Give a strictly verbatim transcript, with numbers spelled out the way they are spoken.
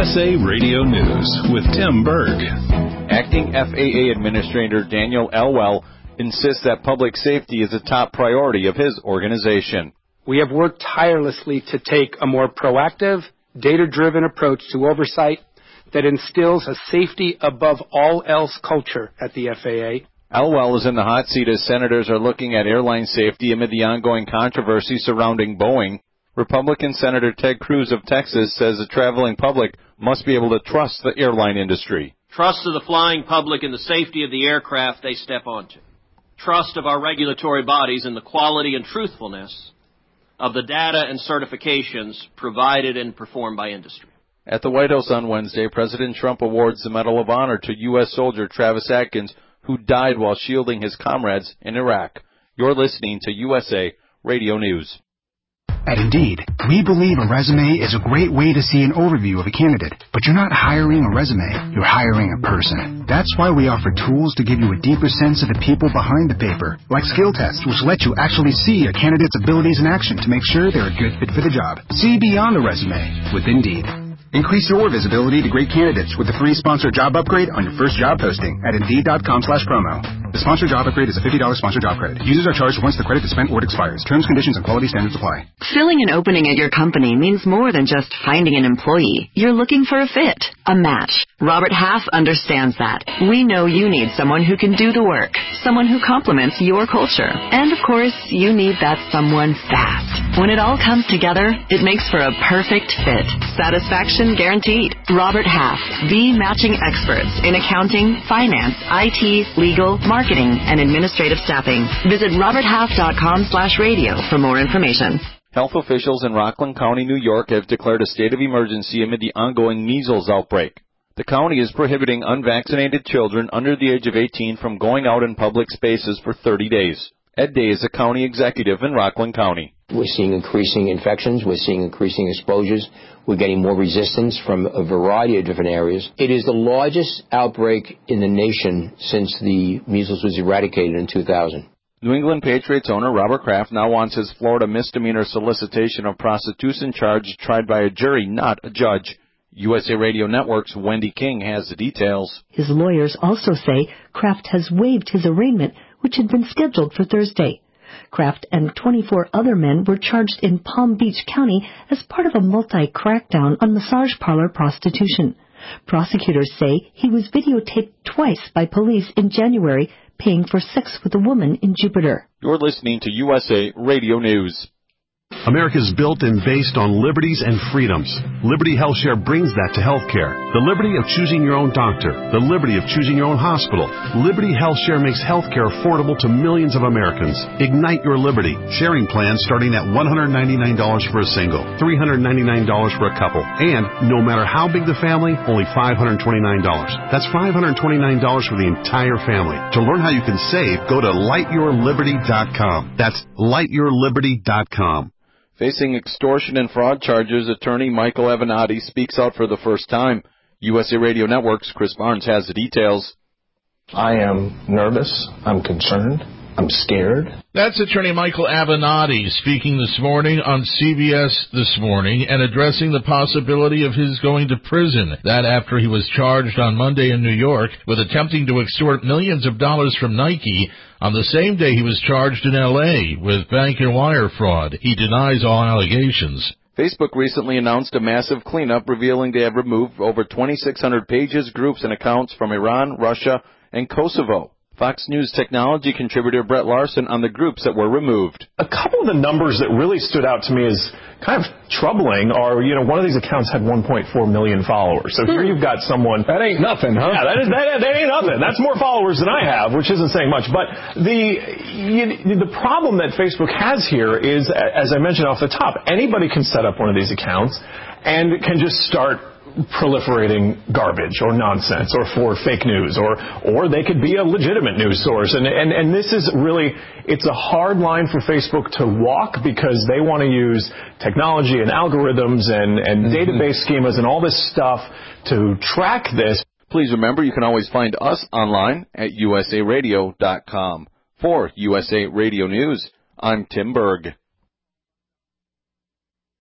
S A Radio News with Tim Berg. Acting F A A Administrator Daniel Elwell insists that public safety is a top priority of his organization. We have worked tirelessly to take a more proactive, data-driven approach to oversight that instills a safety above all else culture at the F A A. Elwell is in the hot seat as senators are looking at airline safety amid the ongoing controversy surrounding Boeing. Republican Senator Ted Cruz of Texas says the traveling public must be able to trust the airline industry. Trust of the flying public in the safety of the aircraft they step onto. Trust of our regulatory bodies in the quality and truthfulness of the data and certifications provided and performed by industry. At the White House on Wednesday, President Trump awards the Medal of Honor to U S soldier Travis Atkins, who died while shielding his comrades in Iraq. You're listening to U S A Radio News. At Indeed, we believe a resume is a great way to see an overview of a candidate, but you're not hiring a resume, you're hiring a person. That's why we offer tools to give you a deeper sense of the people behind the paper, like skill tests, which let you actually see a candidate's abilities in action to make sure they're a good fit for the job. See beyond the resume with Indeed. Increase your visibility to great candidates with a free sponsored job upgrade on your first job posting at Indeed.com slash promo. The sponsored job upgrade is a fifty dollars sponsored job credit. Users are charged once the credit is spent or it expires. Terms, conditions, and quality standards apply. Filling an opening at your company means more than just finding an employee. You're looking for a fit, a match. Robert Half understands that. We know you need someone who can do the work, someone who complements your culture. And, of course, you need that someone fast. When it all comes together, it makes for a perfect fit. Satisfaction guaranteed. Robert Half, the matching experts in accounting, finance, I T, legal, marketing, and administrative staffing. Visit roberthalf.com slash radio for more information. Health officials in Rockland County, New York, have declared a state of emergency amid the ongoing measles outbreak. The county is prohibiting unvaccinated children under the age of eighteen from going out in public spaces for thirty days. Ed Day is a county executive in Rockland County. We're seeing increasing infections. We're seeing increasing exposures. We're getting more resistance from a variety of different areas. It is the largest outbreak in the nation since the measles was eradicated in two thousand. New England Patriots owner Robert Kraft now wants his Florida misdemeanor solicitation of prostitution charge tried by a jury, not a judge. U S A Radio Network's Wendy King has the details. His lawyers also say Kraft has waived his arraignment, which had been scheduled for Thursday. Kraft and twenty-four other men were charged in Palm Beach County as part of a multi-crackdown on massage parlor prostitution. Prosecutors say he was videotaped twice by police in January paying for sex with a woman in Jupiter. You're listening to U S A Radio News. America is built and based on liberties and freedoms. Liberty HealthShare brings that to healthcare. The liberty of choosing your own doctor. The liberty of choosing your own hospital. Liberty HealthShare makes healthcare affordable to millions of Americans. Ignite your liberty. Sharing plans starting at one hundred ninety-nine dollars for a single, three hundred ninety-nine dollars for a couple, and no matter how big the family, only five hundred twenty-nine dollars. That's five hundred twenty-nine dollars for the entire family. To learn how you can save, go to light your liberty dot com. That's light your liberty dot com. Facing extortion and fraud charges, attorney Michael Avenatti speaks out for the first time. U S A Radio Network's Chris Barnes has the details. I am nervous. I'm concerned. I'm scared. That's attorney Michael Avenatti speaking this morning on C B S This Morning and addressing the possibility of his going to prison. That after he was charged on Monday in New York with attempting to extort millions of dollars from Nike on the same day he was charged in L A with bank and wire fraud. He denies all allegations. Facebook recently announced a massive cleanup revealing they have removed over twenty-six hundred pages, groups, and accounts from Iran, Russia, and Kosovo. Fox News technology contributor Brett Larson on the groups that were removed. A couple of the numbers that really stood out to me as kind of troubling are, you know, one of these accounts had one point four million followers. So here you've got someone... That ain't nothing, huh? Yeah, that, is, that, that ain't nothing. That's more followers than I have, which isn't saying much. But the you, the problem that Facebook has here is, as I mentioned off the top, anybody can set up one of these accounts and can just start proliferating garbage or nonsense or for fake news, or or they could be a legitimate news source. And, and, and this is really, it's a hard line for Facebook to walk because they want to use technology and algorithms and, and mm-hmm. database schemas and all this stuff to track this. Please remember you can always find us online at U S A radio dot com. For U S A Radio News, I'm Tim Berg.